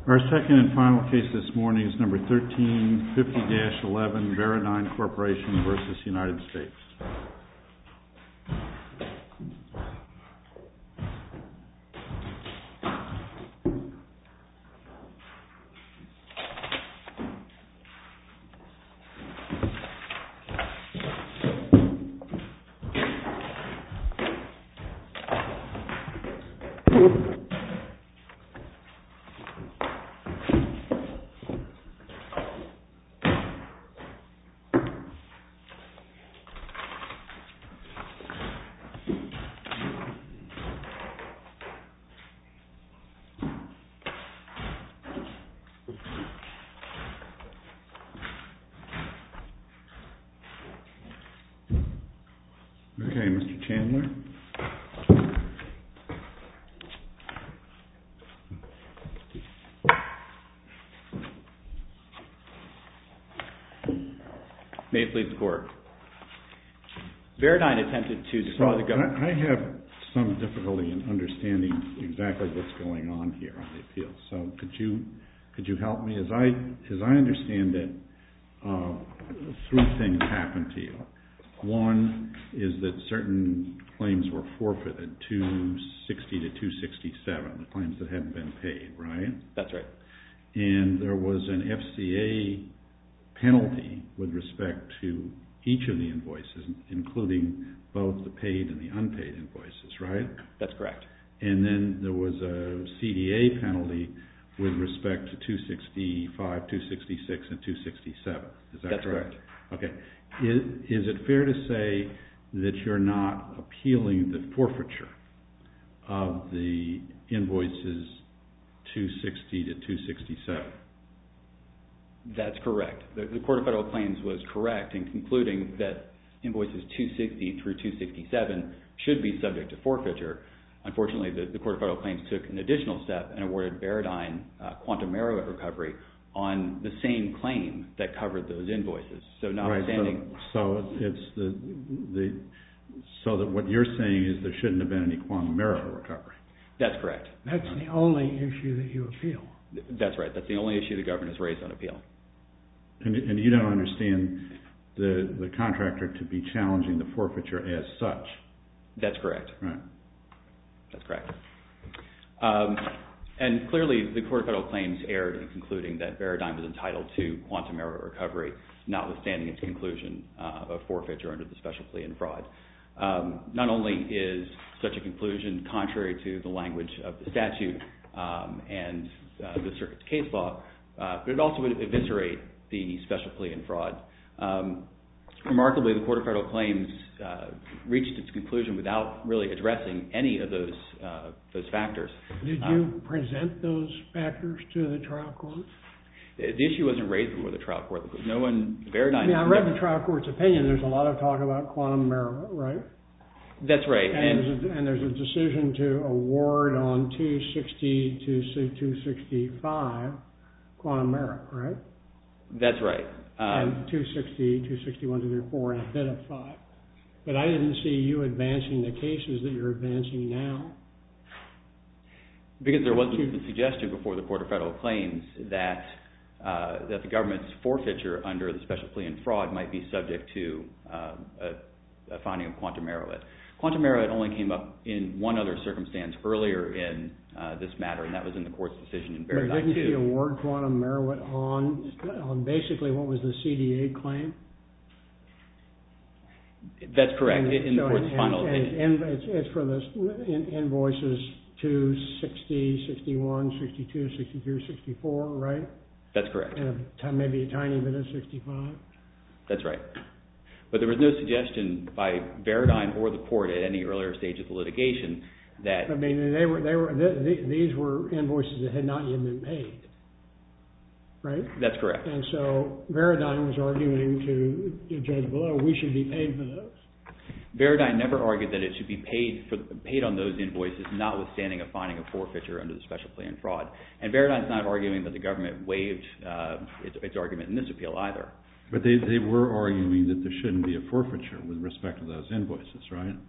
Our second and final case this morning is number 1350-11, Veradign Corporation v. United States. Okay, Mr. Chandler. May it please the Court. Veradign attempted to defraud the government. I have some difficulty in understanding exactly what's going on here on the appeal. So could you help me? As I understand it, three things happened to you. One is that certain claims were forfeited, 260 to 267, claims that hadn't been paid, right? That's right. And there was an FCA penalty with respect to each of the invoices, including both the paid and the unpaid invoices, right? That's correct. And then there was a CDA penalty with respect to 265, 266, and 267. Is that correct? That's correct. Okay. Is it fair to say that you're not appealing the forfeiture of the invoices 260 to 267? That's correct. The Court of Federal Claims was correct in concluding that invoices 260 through 267 should be subject to forfeiture. Unfortunately, the Court of Federal Claims took an additional step and awarded Veradign quantum merit recovery on the same claim that covered those invoices. So notwithstanding... Right, so it's so that what you're saying is there shouldn't have been any quantum merit recovery. That's correct. That's the only issue that you appeal. That's right. That's the only issue the government has raised on appeal. And you don't understand the contractor to be challenging the forfeiture as such? That's correct. Right. That's correct. And clearly, the Court of Federal Claims erred in concluding that Veradign was entitled to quantum merit recovery, notwithstanding its conclusion of forfeiture under the special plea and fraud. Not only is such a conclusion contrary to the language of the statute and the circuit's case law, but it also would eviscerate the special plea and fraud. Remarkably, the Court of Federal Claims reached its conclusion without really addressing any of those factors. Did you present those factors to the trial court? The issue wasn't raised before the trial court. No one, Veradign... I read the trial court's opinion. There's a lot of talk about quantum merit, right? That's right. And there's a decision to award on 260 to 265 quantum merit, right? That's right. And 260, 261, 234, and a bit of 5. But I didn't see you advancing the cases that you're advancing now. Because there wasn't a suggestion before the Court of Federal Claims that the government's forfeiture under the special plea and fraud might be subject to a finding of quantum merit. Quantum merit only came up in one other circumstance earlier in this matter, and that was in the court's decision in Veradign 2. But didn't she award quantum merit on basically what was the CDA claim? That's correct, in the court's final opinion. It's for the invoices 260, 61, 62, 63, 64, right? That's correct. And maybe a tiny bit of 65? That's right. But there was no suggestion by Veradign or the court at any earlier stage of the litigation that... I mean, these were invoices that had not yet been paid, right? That's correct. And so Veradign was arguing to the judge below, we should be paid for those. Veradign never argued that it should be paid on those invoices, notwithstanding a finding of forfeiture under the special plea and fraud. And Veradign's not arguing that the government waived its argument in this appeal either. But they were arguing that there shouldn't be a forfeiture with respect to those invoices, right?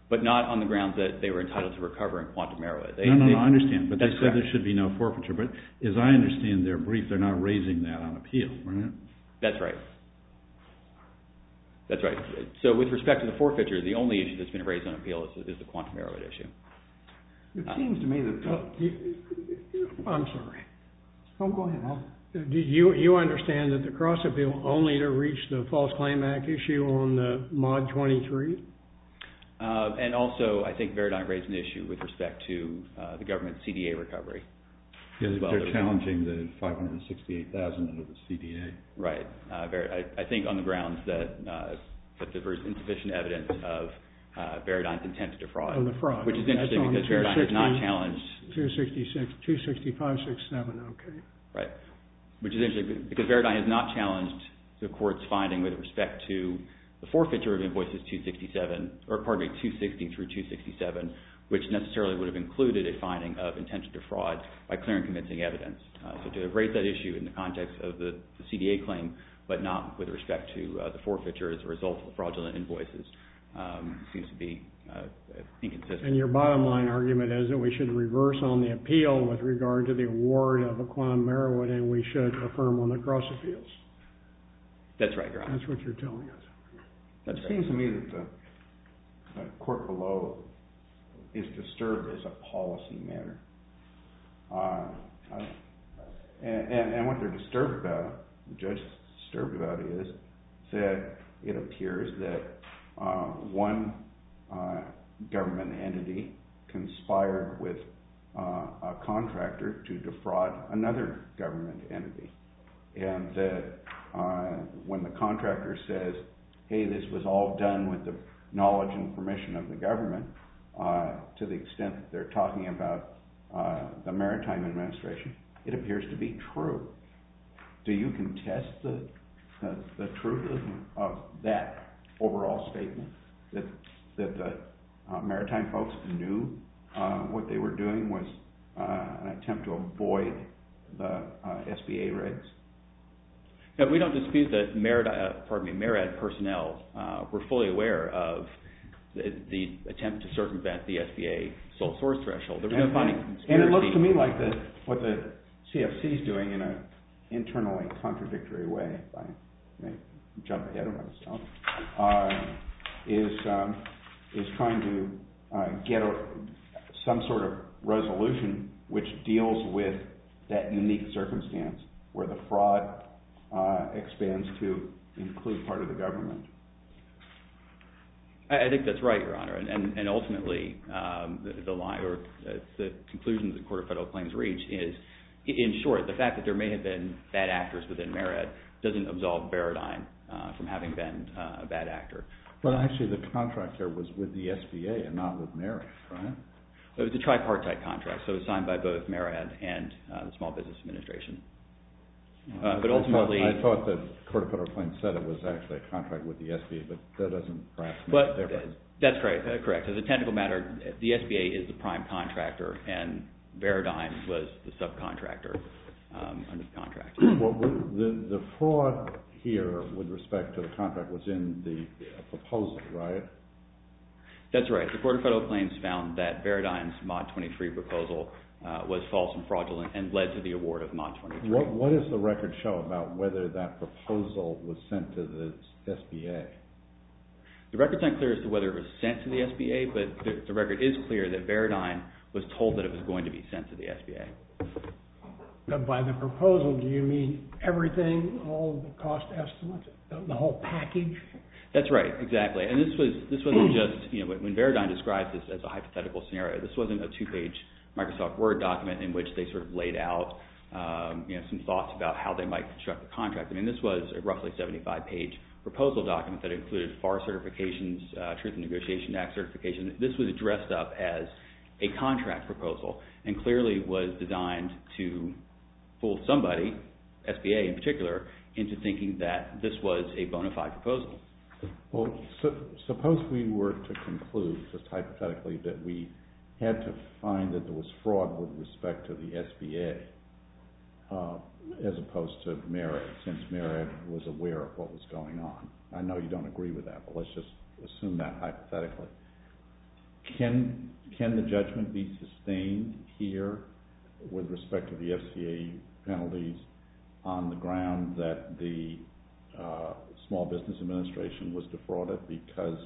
but not on the grounds that they were entitled to recover in quantum merit. No, I understand. But they said correct. there should be no forfeiture. But as I understand their brief, they're not raising that on appeal, right? That's right. That's right. So with respect to the forfeiture, the only issue that's been raised on appeal is the quantum merit issue. It seems to me that... I'm sorry. Oh, go ahead. Do you understand that the cross appeal only to reach the False Claim Act issue on the Mod 23? And also, I think Veradigm raised an issue with respect to the government's CDA recovery. Yeah, they're challenging the $568,000 under the CDA. Right. I think on the grounds that there was insufficient evidence of Veradigm's intent to defraud. On the fraud. Which is interesting because Veradigm has not challenged... 265, 67, okay. Right. Which is interesting because Veradigm has not challenged the court's finding with respect to the forfeiture of invoices 260 through 267, which necessarily would have included a finding of intent to defraud by clear and convincing evidence. So to have raised that issue in the context of the CDA claim, but not with respect to the forfeiture as a result of the fraudulent invoices, seems to be inconsistent. And your bottom line argument is that we should reverse on the appeal with regard to the award of a quantum merit, and we should affirm on the cross appeals. That's right, Your Honor. That's what you're telling us. It seems to me that the court below is disturbed as a policy matter. And what they're disturbed about, the judge is disturbed about, is that it appears that one government entity conspired with a contractor to defraud another government entity. And that when the contractor says, hey, this was all done with the knowledge and permission of the government, to the extent that they're talking about the Maritime Administration, it appears to be true. Do you contest the truth of that overall statement, that the Maritime folks knew what they were doing was an attempt to avoid the SBA regs? No, we don't dispute that MARAD personnel were fully aware of the attempt to circumvent the SBA sole source threshold. There was no finding conspiracy. And it looks to me like what the CFC is doing in an internally contradictory way, if I may jump ahead of myself, is trying to get some sort of resolution which deals with that unique circumstance where the fraud expands to include part of the government. I think that's right, Your Honor, and ultimately the conclusion that the Court of Federal Claims reached is, in short, the fact that there may have been bad actors within MARAD doesn't absolve Veradigm from having been a bad actor. But actually the contract here was with the SBA and not with MARAD, right? It was a tripartite contract, so it was signed by both MARAD and the Small Business Administration. But ultimately, I thought the Court of Federal Claims said it was actually a contract with the SBA, but that doesn't perhaps make a difference. That's correct. As a technical matter, the SBA is the prime contractor, and Veradigm was the subcontractor under the contract. Well, the fraud here with respect to the contract was in the proposal, right? That's right. The Court of Federal Claims found that Veradigm's Mod 23 proposal was false and fraudulent and led to the award of Mod 23. What does the record show about whether that proposal was sent to the SBA? The record's not clear as to whether it was sent to the SBA, but the record is clear that Veradigm was told that it was going to be sent to the SBA. But by the proposal, do you mean everything, all of the cost estimates, the whole package? That's right, exactly. And this wasn't just, when Veradigm describes this as a hypothetical scenario, this wasn't a two-page Microsoft Word document in which they sort of laid out some thoughts about how they might construct the contract. I mean, this was a roughly 75-page proposal document that included FAR certifications, Truth in Negotiation Act certification. This was dressed up as a contract proposal and clearly was designed to fool somebody, SBA in particular, into thinking that this was a bona fide proposal. Well, suppose we were to conclude, just hypothetically, that we had to find that there was fraud with respect to the SBA as opposed to MARAD, since MARAD was aware of what was going on. I know you don't agree with that, but let's just assume that hypothetically. Can the judgment be sustained here with respect to the FCA penalties on the ground that the Small Business Administration was defrauded because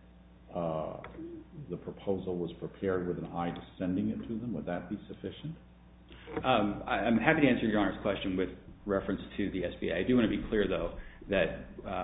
the proposal was prepared with an eye to sending it to them? Would that be sufficient? I'm happy to answer Your Honor's question with reference to the SBA. I do want to be clear, though, that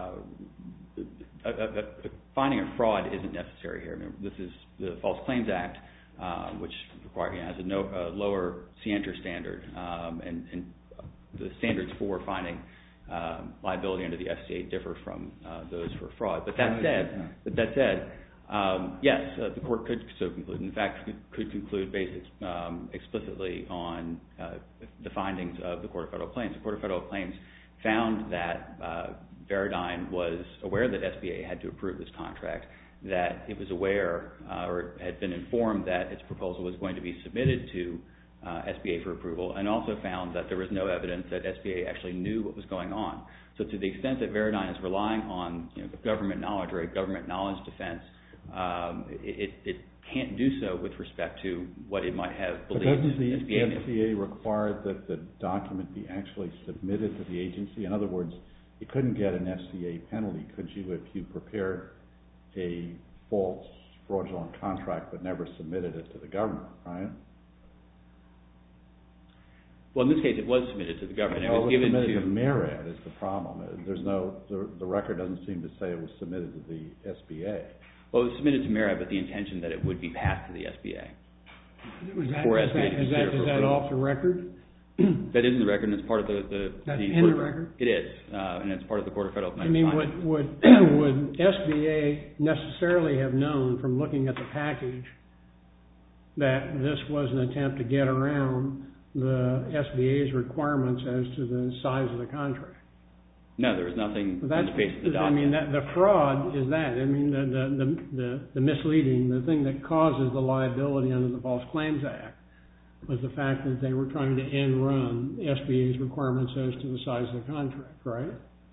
finding a fraud isn't necessary here. Remember, this is the False Claims Act, which has a lower scienter standard, and the standards for finding liability under the FCA differ from those for fraud. But that said, yes, the court could so conclude. In fact, could conclude based explicitly on the findings of the Court of Federal Claims. The Court of Federal Claims found that Veradigm was aware that SBA had to approve this contract, that it was aware or had been informed that its proposal was going to be submitted to SBA for approval, and also found that there was no evidence that SBA actually knew what was going on. So to the extent that Veradigm is relying on government knowledge or a government knowledge defense, it can't do so with respect to what it might have believed. But doesn't the FCA require that the document be actually submitted to the agency? In other words, you couldn't get an FCA penalty, could you, if you prepared a false, fraudulent contract but never submitted it to the government, right? Well, in this case, it was submitted to the government. It was given submitted to MARAD is the problem. The record doesn't seem to say it was submitted to the SBA. Well, it was submitted to MARAD with the intention that it would be passed to the SBA. Is that off the record? That is in the record, and it's part of the That's in the record? It is, and it's part of the Court of Federal Claims. I mean, would SBA necessarily have known from looking at the package that this was an attempt to get around the SBA's requirements as to the size of the contract? No, there was nothing on the face of the document. I mean, the fraud is that. I mean, the misleading, the thing that causes the liability under the False Claims Act was the fact that they were trying to end run SBA's requirements as to the size of the contract, right?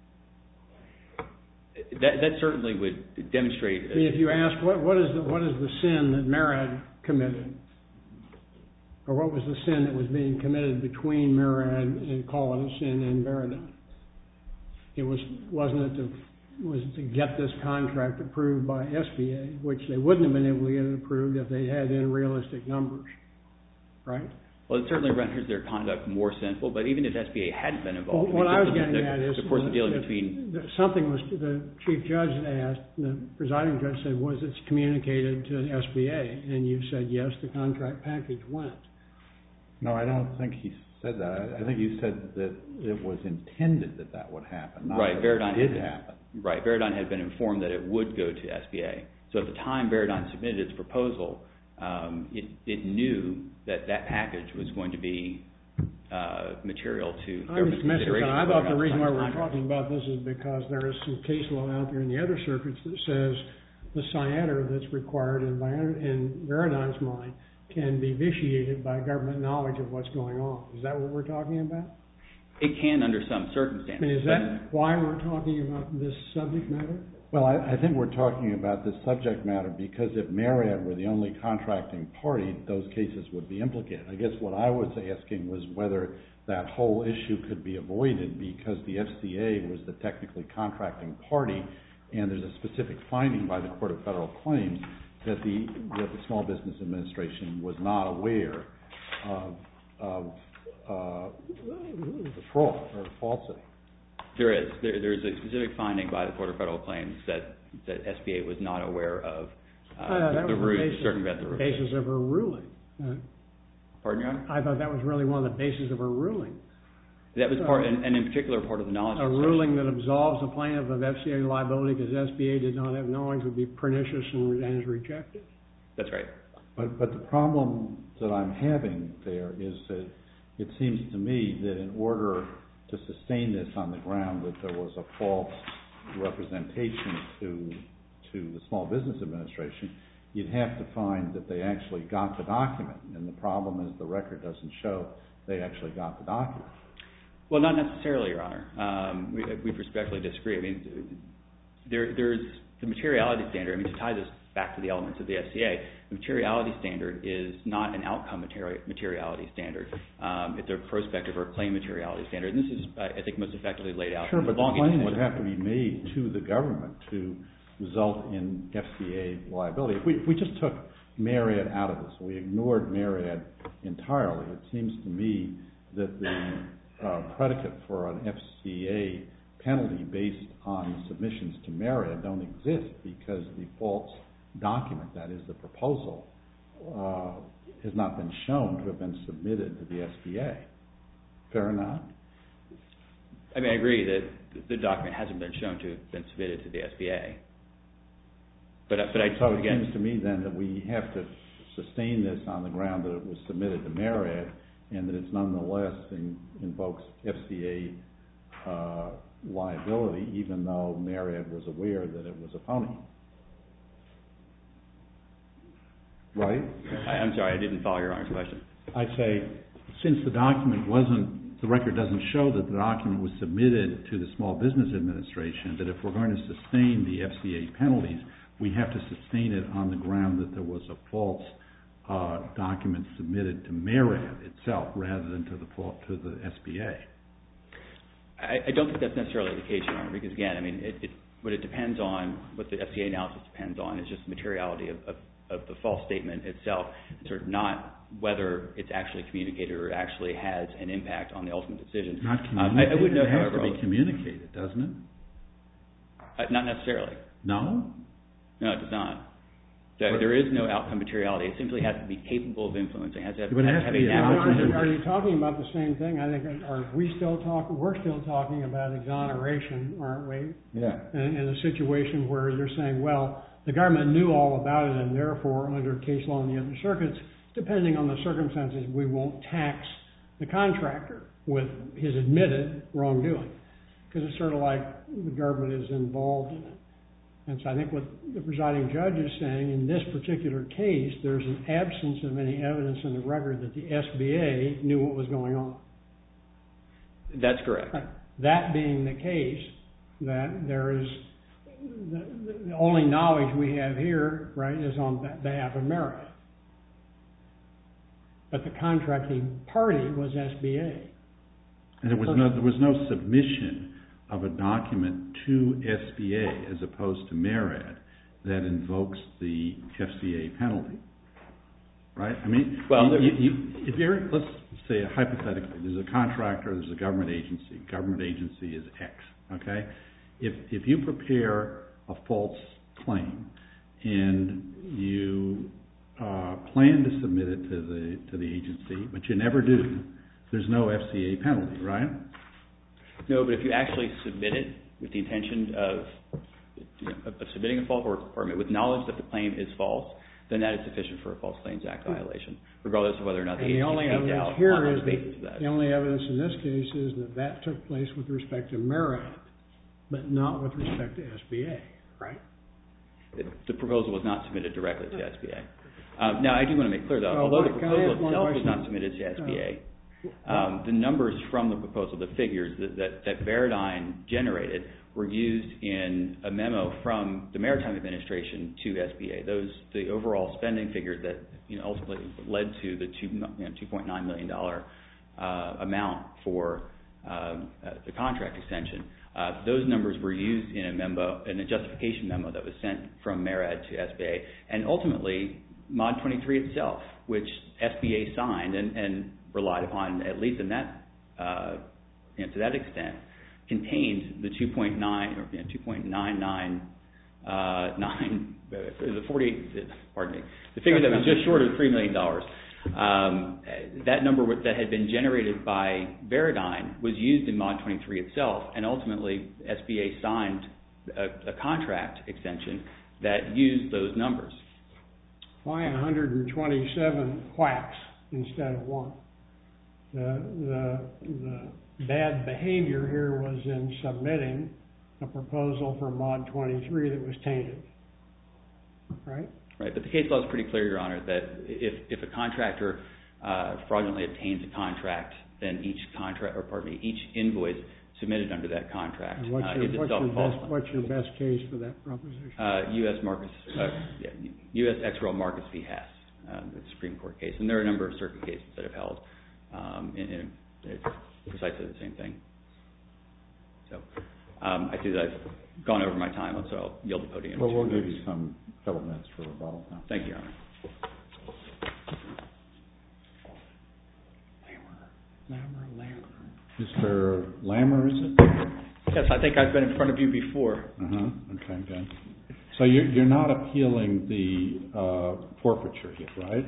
That certainly would demonstrate. I mean, if you ask what is the sin that MARAD committed, or what was the sin that was being committed between MARAD and call it a sin and Veradigm? It wasn't to get this contract approved by SBA, which they wouldn't have been able to get it approved if they had unrealistic numbers, right? Well, it certainly renders their conduct more sinful, but even if SBA hadn't been involved, what I was getting at is of course, the dealing between something was the chief judge asked, the presiding judge said, was it communicated to SBA? And you said yes, the contract package went. No, I don't think he said that. I think you said that it was intended that would happen. Right, Veradigm did happen. Right, Veradigm had been informed that it would go to SBA. So at the time Veradigm submitted its proposal, it knew that package was going to be material to government consideration. I thought the reason why we're talking about this is because there is some case law out there in the other circuits that says the scienter that's required in Veradigm's mind can be vitiated by government knowledge of what's going on. Is that what we're talking about? It can under some circumstances. I mean, is that why we're talking about this subject matter? Well, I think we're talking about this subject matter because if MARAD were the only contracting party, those cases would be implicated. I guess what I was asking was whether that whole issue could be avoided because the FCA was the technically contracting party, and there's a specific finding by the Court of Federal Claims that the Small Business Administration was not aware of the fraud or falsity. There is. There is a specific finding by the Court of Federal Claims that SBA was not aware of the ruse to circumvent the rule. That was the basis of her ruling. Pardon, Your Honor? I thought that was really one of the bases of her ruling. That was part, and in particular, part of the knowledge. A ruling that absolves the plaintiff of FCA liability because SBA did not have knowledge would be pernicious and is rejected. That's right. But the problem that I'm having there is that it seems to me that in order to sustain this on the ground that there was a false representation to the Small Business Administration, you'd have to find that they actually got the document. And the problem is the record doesn't show they actually got the document. Well, not necessarily, Your Honor. We respectfully disagree. I mean, there's the materiality standard. I mean, to tie this back to the elements of the FCA, The materiality standard is not an outcome materiality standard. It's a prospective or claim materiality standard. And this is, I think, most effectively laid out. Sure, but the claim would have to be made to the government to result in FCA liability. If we just took Marriott out of this, we ignored Marriott entirely, it seems to me that the predicate for an FCA penalty based on submissions to Marriott don't exist because the false document, that is the proposal, has not been shown to have been submitted to the SBA. Fair enough? I mean, I agree that the document hasn't been shown to have been submitted to the SBA. So it seems to me then that we have to sustain this on the ground that it was submitted to Marriott and that it's nonetheless invokes FCA liability even though Marriott was aware that it was a phony. Right? I'm sorry, I didn't follow Your Honor's question. I say, since the record doesn't show that the document was submitted to the Small Business Administration, that if we're going to sustain the FCA penalties, we have to sustain it on the ground that there was a false document submitted to Marriott itself rather than to the SBA. I don't think that's necessarily the case, Your Honor, because again, I mean, what it depends on, what the FCA analysis depends on, is just the materiality of the false statement itself, sort of not whether it's actually communicated or actually has an impact on the ultimate decision. Not communicated? I would note, it has however, to be communicated, doesn't it? Not necessarily. No? No, it does not. There is no outcome materiality. It simply has to be capable of influencing. It has to have Are you talking about the same thing? I think, are we still talking? We're still talking about exoneration, aren't we? Yeah. In a situation where you're saying, well, the government knew all about it, and therefore, under case law in the other circuits, depending on the circumstances, we won't tax the contractor with his admitted wrongdoing, because it's sort of like the government is involved in it. And so I think what the presiding judge is saying, in this particular case, there's an absence of any evidence in the record that the SBA knew what was going on. That's correct. Right. That being the case, that there is the only knowledge we have here, right, is on behalf of Marriott. But the contracting party was SBA. And there was no submission of a document to SBA as opposed to Marriott that invokes the FCA penalty, right? I mean, well, let's say hypothetically, there's a contractor, there's a government agency. Government agency is X, okay? If you prepare a false claim and you plan to submit it to the agency, but you never do, there's no FCA penalty, right? No, but if you actually submit it with the intention of submitting a false, or with knowledge that the claim is false, then that is sufficient for a False Claims Act violation, regardless of whether or not the agency pays out on the basis of that. The only evidence in this case is that took place with respect to Marriott, but not with respect to SBA, right? The proposal was not submitted directly to SBA. Now, I do want to make clear, though, although the proposal itself was not submitted to SBA, the numbers from the proposal, the figures that Veridine generated, were used in a memo from the Maritime Administration to SBA. The overall spending figures that ultimately led to the $2.9 million amount for the contract extension. Those numbers were used in a justification memo that was sent from MARAD to SBA, and ultimately Mod 23 itself, which SBA signed and relied upon, at least in that to that extent, contained the 2.9 or 2.999 the figure that was just short of $3 million. That number that had been generated by Veridine was used in Mod 23 itself, and ultimately SBA signed a contract extension that used those numbers. Why 127 whacks instead of one? The bad behavior here was in submitting a proposal for Mod 23 that was tainted, right? Right, but the case law is pretty clear, Your Honor, that if a contractor fraudulently obtains a contract, then each invoice submitted under that contract And is itself false. what's your best case for that proposition? U.S. Ex Rel Marcus v. Hess, the Supreme Court case. And there are a number of circuit cases that have held in precisely the same thing. So I see that I've gone over my time, so I'll yield the podium. Well, we'll give you some couple minutes for rebuttal now. Thank you, Your Honor. Mr. Lammer, is it? Yes, I think I've been in front of you before. Okay, good. So you're not appealing the forfeiture here, right?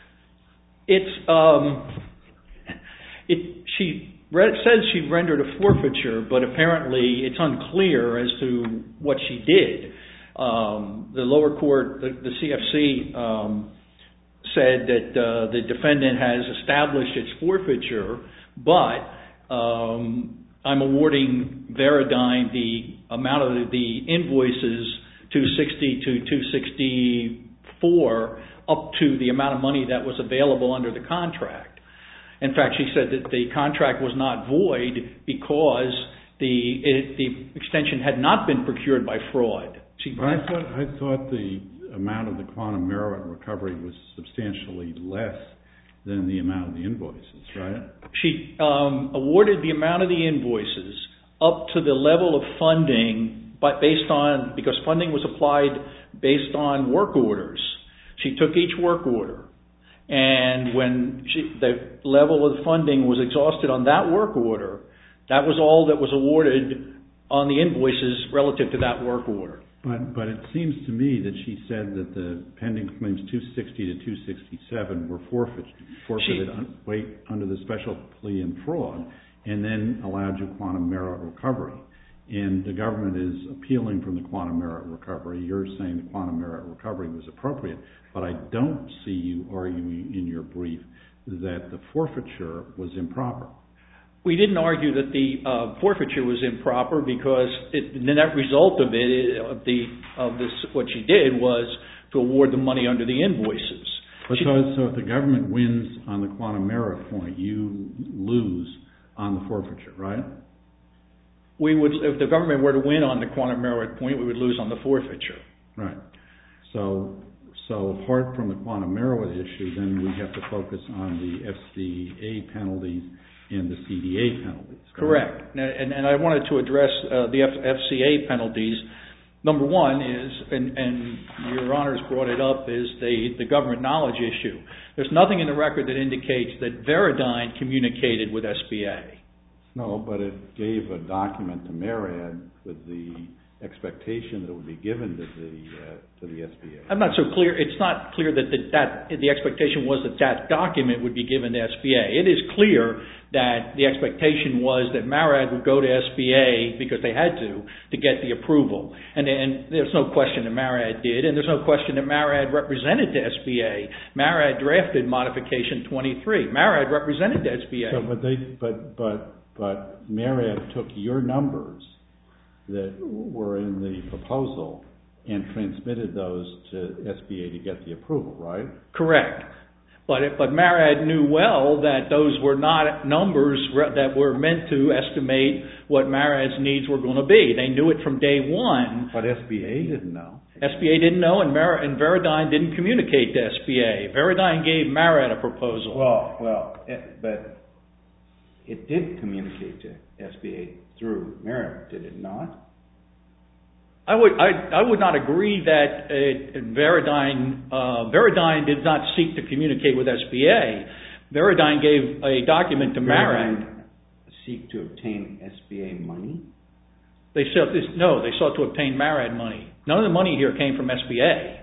She says she rendered a forfeiture, but apparently it's unclear as to what she did. The lower court, the CFC, said that the defendant has established its forfeiture, but I'm awarding Veridine the amount of the invoices, 260 to 264, up to the amount of money that was available under the contract. In fact, she said that the contract was not void because the extension had not been procured by fraud. I thought the amount of the quantum merit recovery was substantially less than the amount of the invoices, right? She awarded the amount of the invoices up to the level of funding, but because funding was applied based on work orders. She took each work order, and when the level of funding was exhausted on that work order, that was all that was awarded on the invoices relative to that work order. But it seems to me that she said that the pending claims 260 to 267 were forfeited under the special plea and fraud, and then allowed you quantum merit recovery. And the government is appealing from the quantum merit recovery. You're saying the quantum merit recovery was appropriate, but I don't see you arguing in your brief that the forfeiture was improper. We didn't argue that the forfeiture was improper because the net result of what she did was to award the money under the invoices. So if the government wins on the quantum merit point, you lose on the forfeiture, right? If the government were to win on the quantum merit point, we would lose on the forfeiture. Right. So apart from the quantum merit issue, then we have to focus on the FCA penalties and the CDA penalties. Right? Correct. And I wanted to address the FCA penalties. Number one is, and Your Honor's brought it up, is the government knowledge issue. There's nothing in the record that indicates that Veridine communicated with SBA. No, but it gave a document to Marriott with the expectation that it would be given to the SBA. I'm not so clear. It's not clear that the expectation was that document would be given to SBA. It is clear that the expectation was that Marriott would go to SBA because they had to get the approval. And there's no question that Marriott did, and there's no question that Marriott represented to SBA. Marriott drafted Modification 23. Marriott represented to SBA. But Marriott took your numbers that were in the proposal and transmitted those to SBA to get the approval, right? Correct. But Marriott knew well that those were not numbers that were meant to estimate what Marriott's needs were going to be. They knew it from day one. But SBA didn't know. SBA didn't know, and Veridine didn't communicate to SBA. Veridine gave Marriott a proposal. But it did communicate to SBA through Marriott, did it not? I would not agree that Veridine did not seek to communicate with SBA. Veridine gave a document to Marriott. Veridine seek to obtain SBA money? No, they sought to obtain Marriott money. None of the money here came from SBA.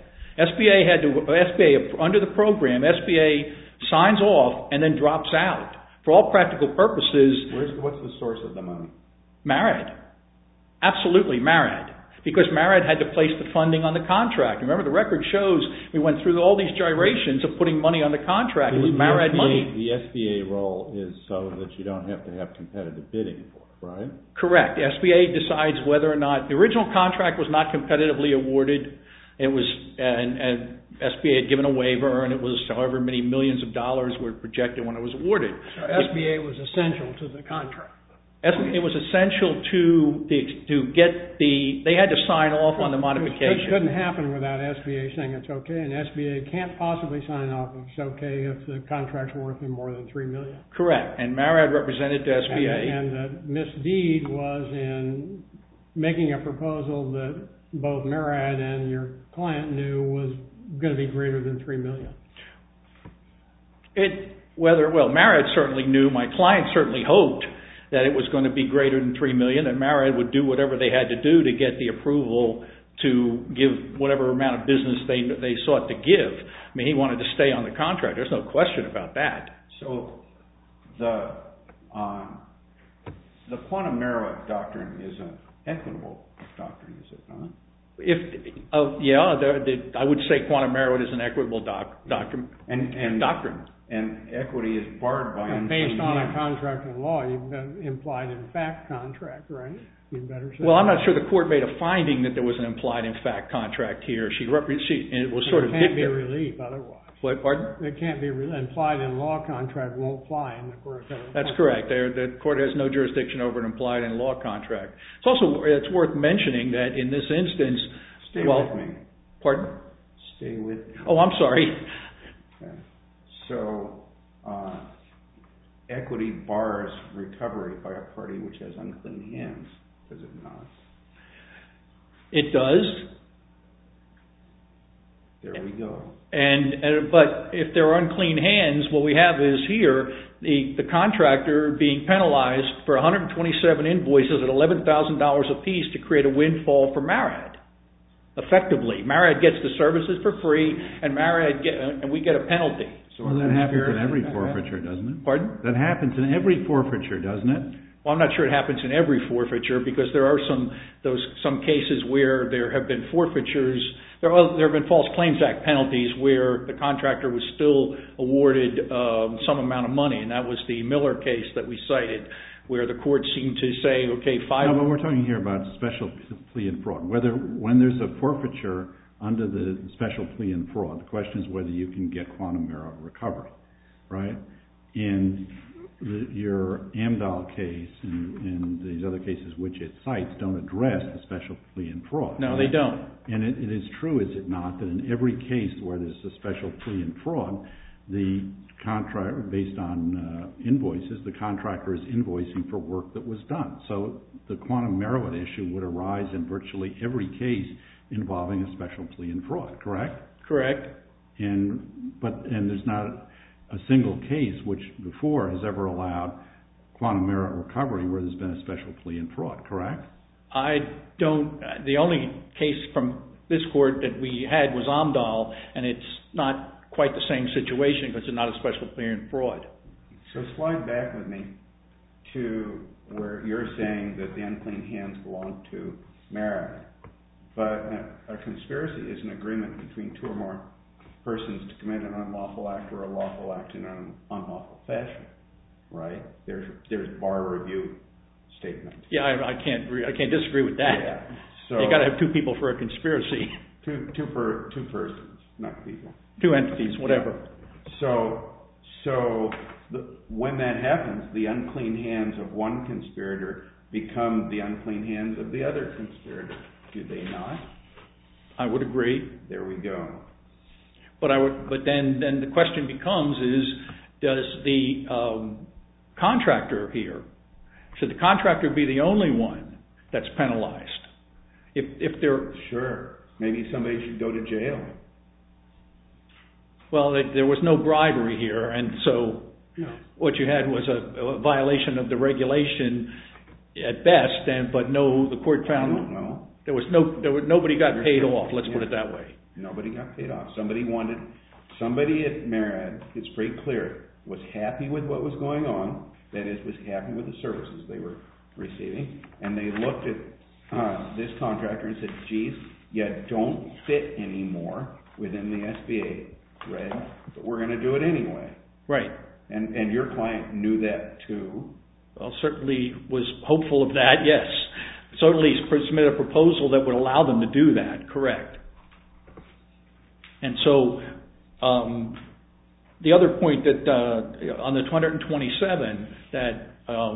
SBA under the program, SBA signs off and then drops out. For all practical purposes, what's the source of the money? Marriott. Absolutely Marriott. Because Marriott had to place the funding on the contract. Remember, the record shows we went through all these gyrations of putting money on the contract. It was Marriott money. The SBA role is so that you don't have to have competitive bidding for it, right? Correct. The SBA decides whether or not the original contract was not competitively awarded. It was, and SBA had given a waiver, and it was however many millions of dollars were projected when it was awarded. So SBA was essential to the contract. It was essential to get they had to sign off on the modification. It couldn't happen without SBA saying it's okay, and SBA can't possibly sign off if it's okay if the contract's worth more than $3 million. Correct, and MARAD represented the SBA. And the misdeed was in making a proposal that both MARAD and your client knew was going to be greater than $3 million. MARAD certainly knew. My client certainly hoped that it was going to be greater than $3 million, and MARAD would do whatever they had to do to get the approval to give whatever amount of business they sought to give. I mean, he wanted to stay on the contract. There's no question about that. So the quantum merit doctrine is an equitable doctrine, is it not? I would say quantum merit is an equitable doctrine. And equity is barred by based on a contract in law. You've got implied in fact contract, right? You better say. Well, I'm not sure the court made a finding that there was an implied in fact contract here. It was sort of. It can't be relief otherwise. What? Pardon? It can't be implied in law contract won't fly in the court. That's correct. The court has no jurisdiction over an implied in law contract. It's worth mentioning that in this instance. Stay with me. Pardon? Stay with me. Oh, I'm sorry. Okay. So, equity bars recovery by a party which has unclean hands, does it not? It does. There we go. But if there are unclean hands, what we have is here the contractor being penalized for 127 invoices at $11,000 apiece to create a windfall for MARAD. Effectively, MARAD gets the services for free, and we get a penalty. Well, that happens in every forfeiture, doesn't it? Pardon? That happens in every forfeiture, doesn't it? Well, I'm not sure it happens in every forfeiture because there are some cases where there have been forfeitures. There have been False Claims Act penalties where the contractor was still awarded some amount of money, and that was the Miller case that we cited, where the court seemed to say, okay, No, but we're talking here about special plea and fraud. When there's a forfeiture under the special plea and fraud, the question is whether you can get quantum merit recovery, right? And your Amdahl case and these other cases which it cites don't address the special plea and fraud. No, they don't. And it is true, is it not, that in every case where there's a special plea and fraud, the contract, based on invoices, the contractor is invoicing for work that was done. So the quantum merit issue would arise in virtually every case involving a special plea and fraud, correct? Correct. And there's not a single case which before has ever allowed quantum merit recovery where there's been a special plea and fraud, correct? The only case from this court that we had was Amdahl, and it's not quite the same situation because it's not a special plea and fraud. So slide back with me to where you're saying that the unclean hands belong to MARAD, but a conspiracy is an agreement between two or more persons to commit an unlawful act or a lawful act in an unlawful fashion, right? There's bar review statement. Yeah, I can't disagree with that. Yeah. So you got to have two people for a conspiracy. Two persons, not people. Two entities, whatever. Yeah. So when that happens, the unclean hands of one conspirator become the unclean hands of the other conspirator. Do they not? I would agree. There we go. But then the question becomes does the contractor here, should the contractor be the only one that's penalized? If they're sure, maybe somebody should go to jail. Well, there was no bribery here, and so what you had was a violation of the regulation at best. But no, the court found I don't know. Nobody got paid off. Let's put it that way. Nobody got paid off. Somebody at MARAD, it's pretty clear, was happy with what was going on. That is, was happy with the services they were receiving, and they looked at this contractor and said, "Geez, you don't fit anymore within the SBA reg, but we're going to do it anyway." Right. And your client knew that too. Well, certainly was hopeful of that. Yes, certainly submitted a proposal that would allow them to do that. Correct. And so the other point that on the 227 that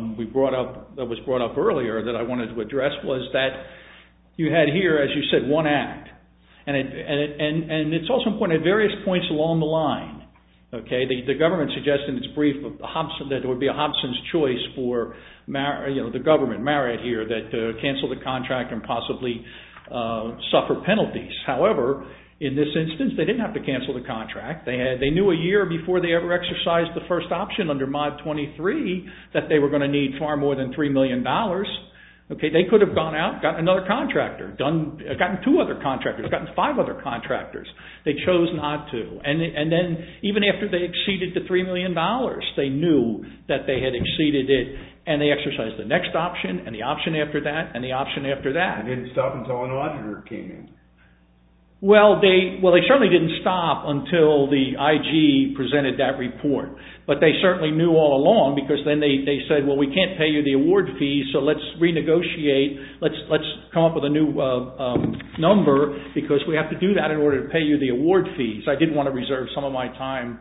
was brought up earlier that I wanted to address was that you had here, as you said, one act, and it's also important at various points along the line. Okay, the government suggests in its brief that there would be a Hobson's choice for the government, Marriott here, that cancel the contract and possibly suffer penalties. However, in this instance, they didn't have to cancel the contract. They knew a year before they ever exercised the first option under Mod 23 that they were going to need far more than $3 million. Okay, they could have gone out, gotten another contractor, gotten 2 other contractors, gotten 5 other contractors. They chose not to. And then even after they exceeded the $3 million, they knew that they had exceeded it, and they exercised the next option, and the option after that, and the option after that. They didn't stop until an auditor came in. Well, they certainly didn't stop until the IG presented that report. But they certainly knew all along, because then they said, well, we can't pay you the award fees, so let's renegotiate. Let's come up with a new number, because we have to do that in order to pay you the award fees. I did want to reserve some of my time.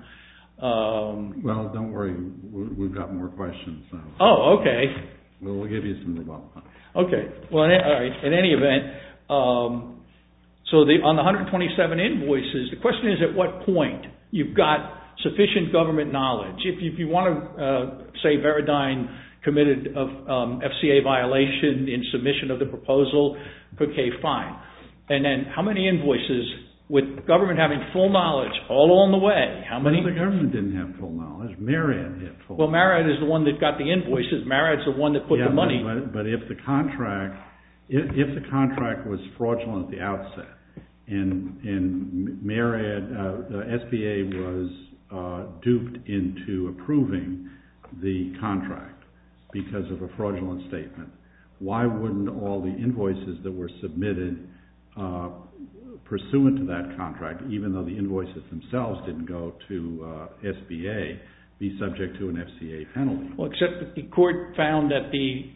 Well, don't worry. We've got more questions. Oh, okay. We'll give you some rebuttal. Okay. Well, all right. In any event, so on the 127 invoices, the question is at what point you've got sufficient government knowledge. If you want to say Veridine committed FCA violation in submission of the proposal, okay, fine. And then how many invoices with government having full knowledge all along the way? How many? Well, the government didn't have full knowledge. Marriott had full knowledge. Well, Marriott is the one that got the invoices. Marriott's the one that put the money. But if the contract was fraudulent at the outset, and Marriott, SBA was duped into approving the contract because of a fraudulent statement, why wouldn't all the invoices that were submitted pursuant to that contract, even though the invoices themselves didn't go to SBA, be subject to an FCA penalty? Well, except that the court found that the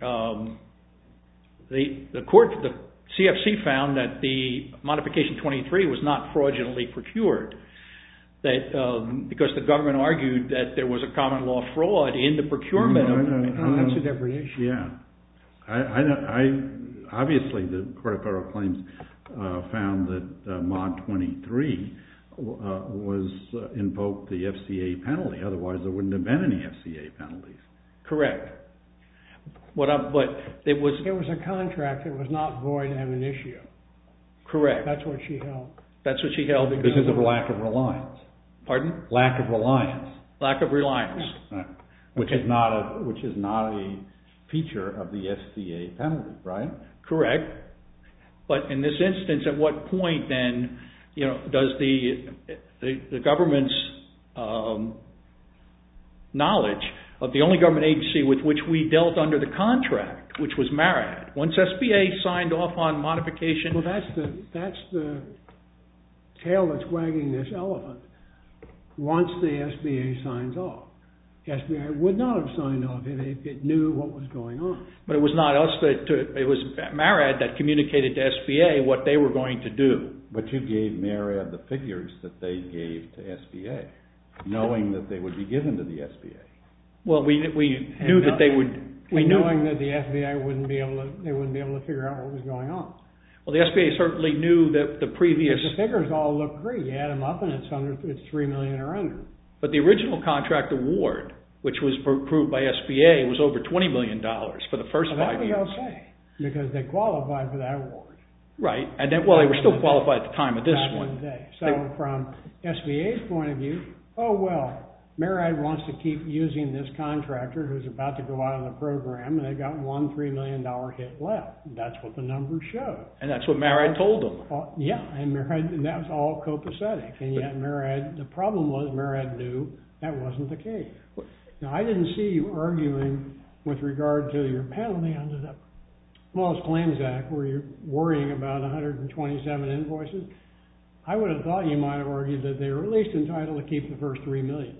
CFC found that the modification 23 was not fraudulently procured. That because the government argued that there was a common law fraud in the procurement. That's a different issue. Yeah, obviously the Court of Federal Claims found that Mod 23 was invoked the FCA penalty. Otherwise, there wouldn't have been any FCA penalties. Correct. But it was a contract that was not void ab initio. Correct. That's what she held. That's what she held because of a lack of reliance. Pardon? Lack of reliance. Lack of reliance. Right. Which is not a feature of the FCA penalty, right? Correct. But in this instance, at what point then, does the government's knowledge of the only government agency with which we dealt under the contract, which was Marriott, once SBA signed off on modification? Well, that's the tail that's wagging this elephant. Once the SBA signs off, SBA would not have signed off if it knew what was going on. But it was not us it was Marriott that communicated to SBA what they were going to do. But you gave Marriott the figures that they gave to SBA, knowing that they would be given to the SBA. Well, we knew that they would. Knowing that the SBA wouldn't be able to figure out what was going on. Well, the SBA certainly knew that the previous. The figures all look great. You add them up, and it's $3 million or under. But the original contract award, which was approved by SBA, was over $20 million for the first 5 years. That was okay, because they qualified for that award. Right, and then they were still qualified at the time of this one. So from SBA's point of view, Marriott wants to keep using this contractor who's about to go out of the program, and they've got $3 million hit left. That's what the numbers show. And that's what Marriott told them. And that was all copacetic. And yet Marriott, the problem was Marriott knew that wasn't the case. Now, I didn't see you arguing with regard to your penalty under the False Claims Act, where you're worrying about 127 invoices. I would have thought you might have argued that they were at least entitled to keep the first $3 million.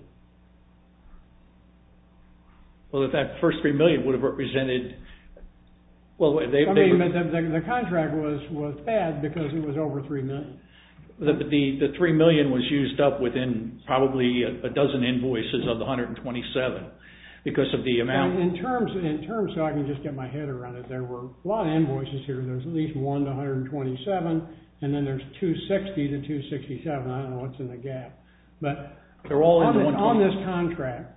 Well, that first $3 million would have represented. Well, the contract was bad because it was over $3 million. The $3 million was used up within probably a dozen invoices of the 127 because of the amount. In terms, so I can just get my head around it, there were a lot of invoices here. There's at least 1 to 127, and then there's 260 to 267. I don't know what's in the gap, but they're all in the on this contract.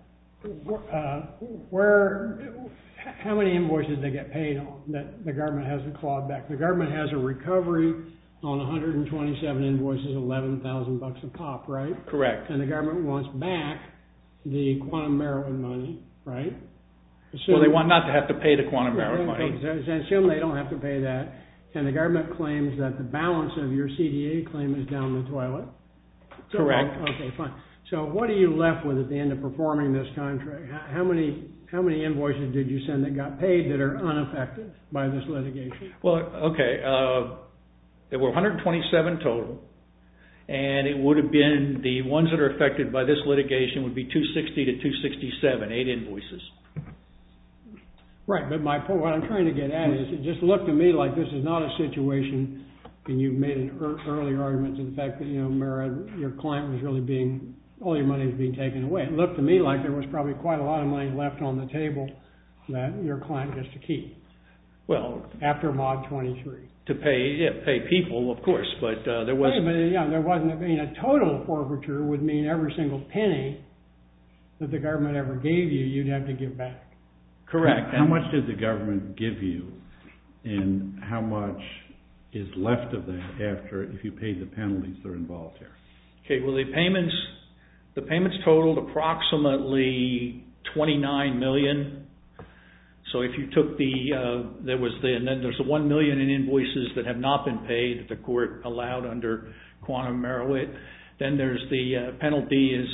How many invoices they get paid on that the government hasn't clawed back? The government has a recovery on 127 invoices, $11,000 a pop, right? Correct. And the government wants back the Quantum Maryland money, right? Well, they want not to have to pay the Quantum Maryland money. Assume they don't have to pay that, and the government claims that the balance of your CDA claim is down the toilet. Correct. Okay, fine. So what are you left with at the end of performing this contract? How many invoices did you send that got paid that are unaffected by this litigation? Well, okay, there were 127 total, and it would have been the ones that are affected by this litigation would be 260 to 267, 8 invoices. Right, but my point, what I'm trying to get at is it just looked to me like this is not a situation, and you've made an earlier argument to the fact that, Marad, your client was really all your money was being taken away. It looked to me like there was probably quite a lot of money left on the table that your client gets to keep. Well, after Mod 23. To pay people, of course, but there was... there wasn't, a total forfeiture would mean every single penny that the government ever gave you, you'd have to give back. Correct. How much did the government give you, and how much is left of that after, if you paid the penalties that are involved here? Okay, well, the payments totaled approximately $29 million. So if you took and then there's the $1 million in invoices that have not been paid that the court allowed under Quantum Maryland. Then there's the penalty is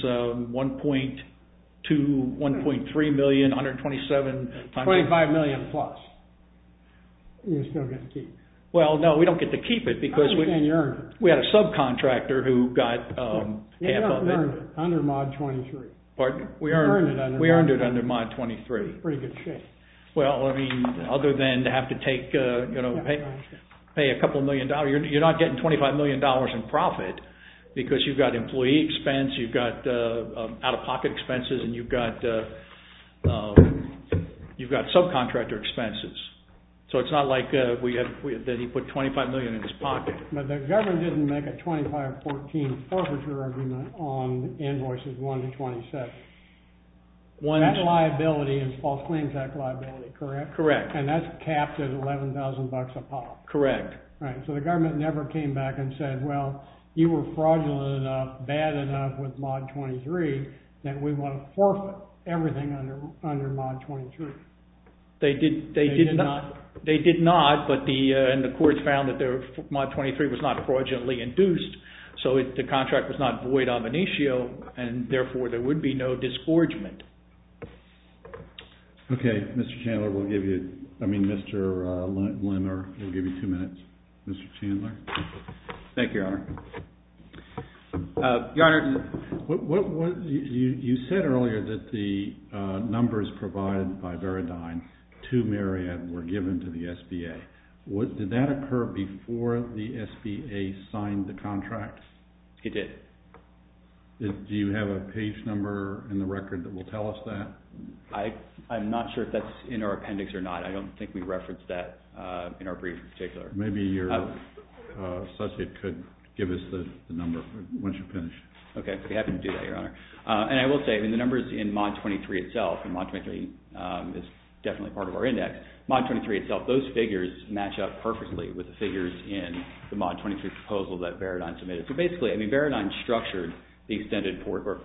1.3 million, 127 times 25 million plus. You're still going to keep. Well, no, we don't get to keep it because we had a subcontractor who got half of it. Earned it under Mod 23. Pardon? We earned it under Mod 23. Pretty good shape. Well, other than to have to take, pay a couple of $1 million, you're not getting $25 million in profit because you've got employee expense, you've got out-of-pocket expenses, and you've got subcontractor expenses. So it's not like that he put $25 million in his pocket. But the government didn't make a 2514 forfeiture agreement on invoices 1 to 27. That liability is False Claims Act liability, correct? Correct. And that's capped at $11,000 a pop. Correct. Right. So the government never came back and said, well, you were fraudulent enough, bad enough with Mod 23 that we want to forfeit everything under Mod 23. They did not. They did not, but the courts found that Mod 23 was not fraudulently induced, so the contract was not void ab initio, and therefore there would be no disgorgement. Okay, Mr. Chandler, Mr. Limmer, we'll give you 2 minutes. Mr. Chandler. Thank you, Your Honor. Your Honor, you said earlier that the numbers provided by Veridine to Marriott were given to the SBA. Did that occur before the SBA signed the contract? It did. Do you have a page number in the record that will tell us that? I'm not sure if that's in our appendix or not. I don't think we referenced that in our brief in particular. Maybe your associate could give us the number once you finish. Okay, I'd be happy to do that, Your Honor. And I will say, the numbers in Mod 23 itself, and Mod 23 is definitely part of our index, Mod 23 itself, those figures match up perfectly with the figures in the Mod 23 proposal that Veridine submitted. So basically, Veridine structured the extended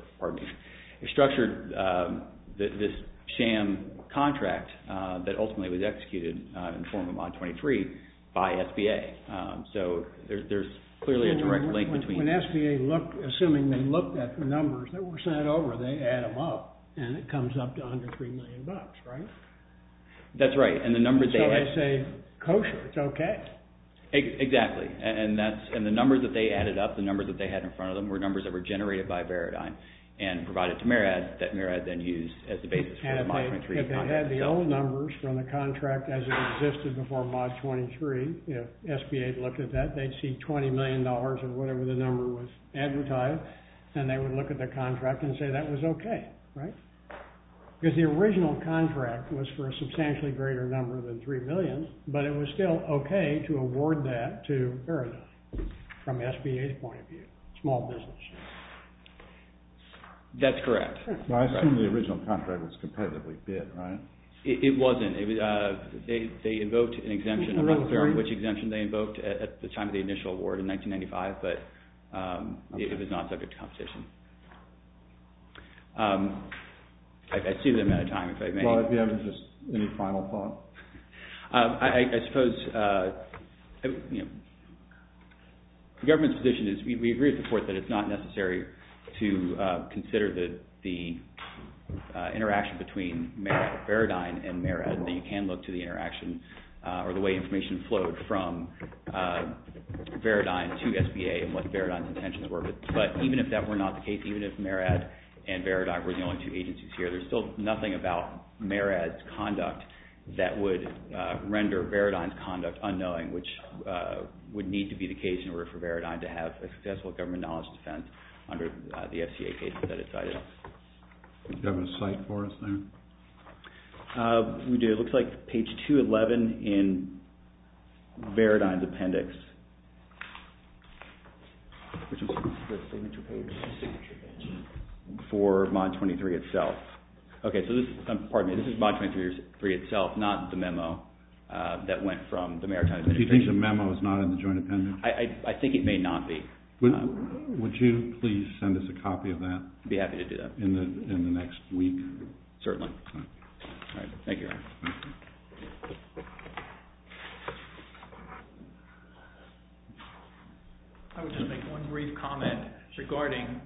this sham contract that ultimately was executed in the form of Mod 23 by SBA. So there's clearly a direct link between... When SBA looked, assuming they looked at the numbers that were sent over, they add them up, and it comes up to under $3 million, right? That's right, and the numbers they say kosher, it's okay. Exactly, and the numbers that they added up, the numbers that they had in front of them, were numbers that were generated by Veridine, and provided to MARAD, that MARAD then used as the basis for the Mod 23 if contract they had the itself. old numbers from the contract as it existed before Mod 23, if SBA looked at that, they'd see $20 million or whatever the number was advertised, and they would look at the contract and say that was okay, right? Because the original contract was for a substantially greater number than $3 million, but it was still okay to award that to Veradigm from SBA's point of view, small business. That's correct. Well, I assume the original contract was competitively bid, right? It wasn't. It was, they invoked an exemption. I'm not clear on which exemption they invoked at the time of the initial award in 1995, but it was not subject to competition. I see them at a time, if I may. Well, if you have just any final thought. I suppose the government's position is we agree with the court that it's not necessary to consider the interaction between Veradigm and MARAD, and that you can look to the interaction or the way information flowed from Veradigm to SBA and what Veradigm's intentions were. But even if that were not the case, even if MARAD and Veradigm were the only two agencies here, there's still nothing about MARAD's conduct that would render Veradigm's conduct unknowing, which would need to be the case in order for Veradigm to have a successful government knowledge defense under the FCA cases that it cited. Do you have a cite for us there? We do. It looks like page 211 in Veradigm's appendix, which is the signature page for Mod 23 itself. Okay, so this is Mod 23 itself, not the memo that went from the Maritime Administration. Do you think the memo is not in the joint appendix? I think it may not be. Would you please send us a copy of that? Be happy to do that. In the next week? Certainly. All right. Thank you, Ron. I would just make one brief comment regarding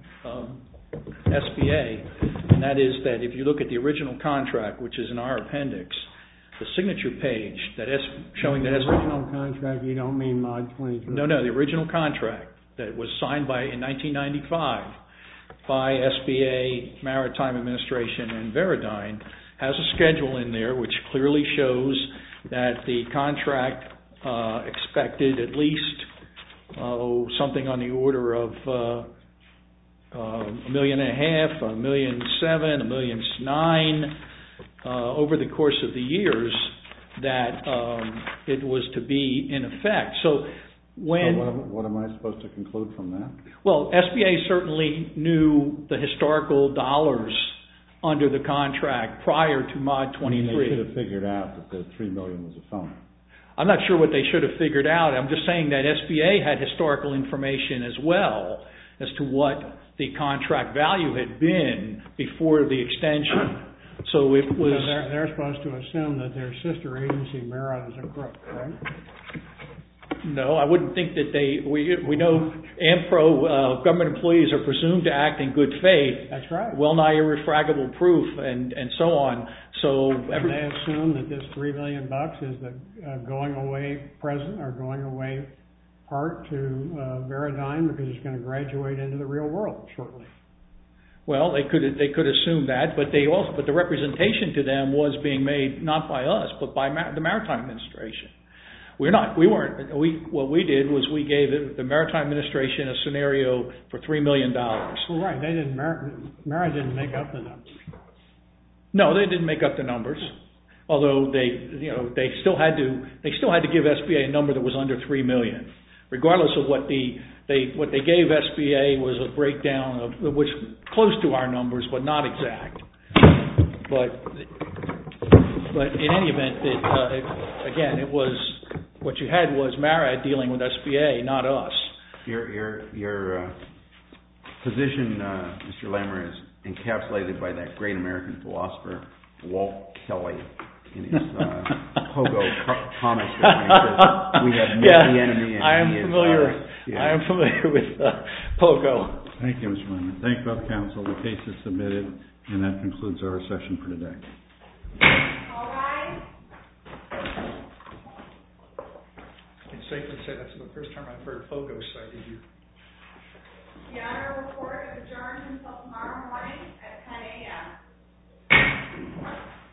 SBA, and that is that if you look at the original contract, which is in our appendix, the signature page showing that the original contract, you don't mean Mod 23? No, the original contract that was signed in 1995 by SBA, Maritime Administration, and Veradigm has a schedule in there which clearly shows that the contract expected at least something on the order of $1.5 million, $1.7 million, $1.9 million over the course of the years that it was to be in effect. So what am I supposed to conclude from that? Well, SBA certainly knew the historical dollars under the contract prior to Mod 23. I mean, they should have figured out that the $3 million was a phone. I'm not sure what they should have figured out. I'm just saying that SBA had historical information as well as to what the contract value had been before the extension. So it was... So they're supposed to assume that their sister agency, MARAD, is a crook, right? No, I wouldn't think that we know AMPRO government employees are presumed to act in good faith. That's right. Well nigh irrefragable proof and so on. So they assume that this $3 million is the going away present or going away part to Veradigm because it's going to graduate into the real world shortly. Well, they could assume that, but the representation to them was being made not by us but by the Maritime Administration. What we did was we gave the Maritime Administration a scenario for $3 million. Well, right. MARAD didn't make up the numbers. No, they didn't make up the numbers. Although they still had to give SBA a number that was under $3 million, regardless of what they gave SBA was a breakdown of which close to our numbers, but not exact. But in any event, again, it was. What you had was MARAD dealing with SBA, not us. Your position, Mr. Lammer, is encapsulated by that great American philosopher, Walt Kelly, in his Pogo comics. We have met the enemy. And I am familiar with Pogo. Thank you, Mr. Lammer. Thank both counsel. The case is submitted, and that concludes our session for today. Safe to say that's the first time I've heard Pogo cited here. The Honorable Court is adjourned until tomorrow morning at 10 a.m.